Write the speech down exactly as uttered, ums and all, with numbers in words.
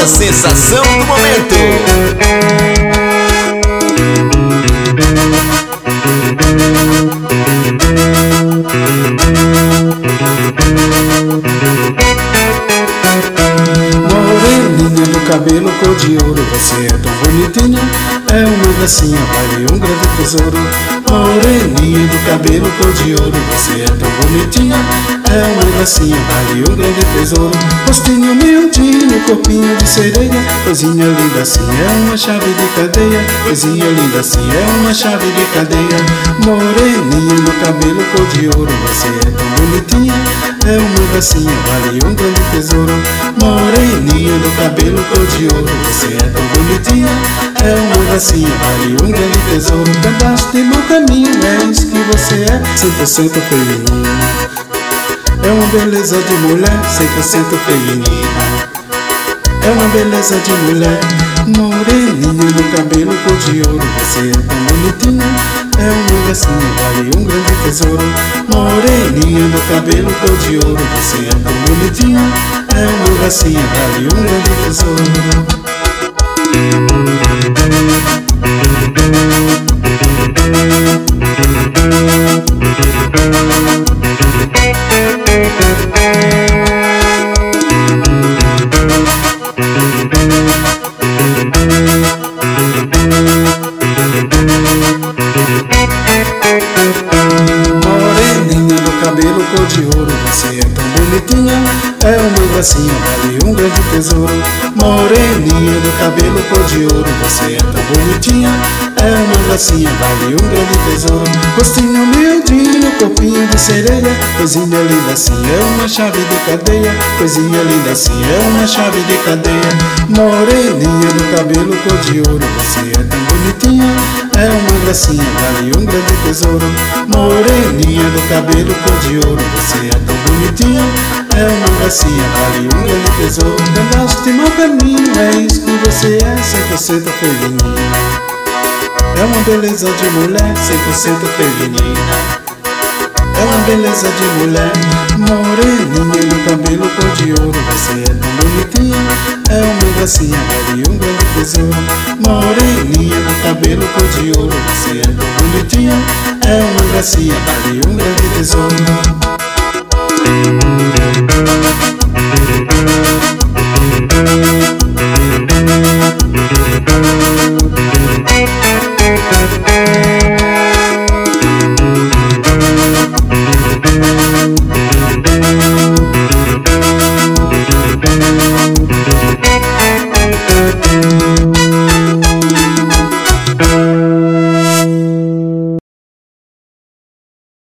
a sensação do momento. Moreninha do cabelo cor de ouro, você é tão bonitinha, é uma gracinha, vale um grande tesouro. Moreninha do cabelo cor de ouro, você é tão bonitinha, é uma gracinha, vale um grande tesouro. Rostinho miudinho, corpinho de sereia, coisinha linda assim, é uma chave de cadeia. Coisinha linda assim, é uma chave de cadeia. Moreninha do cabelo cor de ouro, você é tão bonitinha, é uma gracinha, vale um grande tesouro. Moreninha do cabelo cor de ouro, você é tão bonitinha, é uma gracinha, vale um grande tesouro. Pedaço de meu caminho, é isso que você é, cem por cento feminina. É uma beleza de mulher, cem por cento feminina. É uma beleza de mulher. Moreninha do cabelo cor de ouro, você é tão bonitinha, é uma gracinha, vale um grande tesouro. Moreninha do cabelo cor de ouro, você é tão bonitinha, é uma gracinha, vale um grande tesouro. Moreninha do cabelo cor de ouro, você é tão bonitinha, é uma gracinha, vale um grande tesouro. Moreninha do cabelo cor de ouro, você é tão bonitinha, é uma gracinha, vale um grande tesouro. Rostinho miudinho, corpinho de sereia, coisinha linda assim, é uma chave de cadeia. Coisinha linda assim, é uma chave de cadeia. Moreninha do cabelo cor de ouro, você é tão bonitinha, é uma gracinha, vale um grande tesouro. Moreninha do cabelo cor de ouro, você é tão bonitinha, é uma gracinha, vale um grande tesouro. Pedaço de meu caminho, é isso que você é, cem por cento feminina. É uma beleza de mulher, cem por cento feminina. É uma beleza de mulher. Moreninha do cabelo cor de ouro, você é tão bonitinha, é uma gracinha, vale um grande tesouro. Moreninha do cabelo cor de ouro, você é tão bonitinha, é uma gracinha, vale um grande tesouro.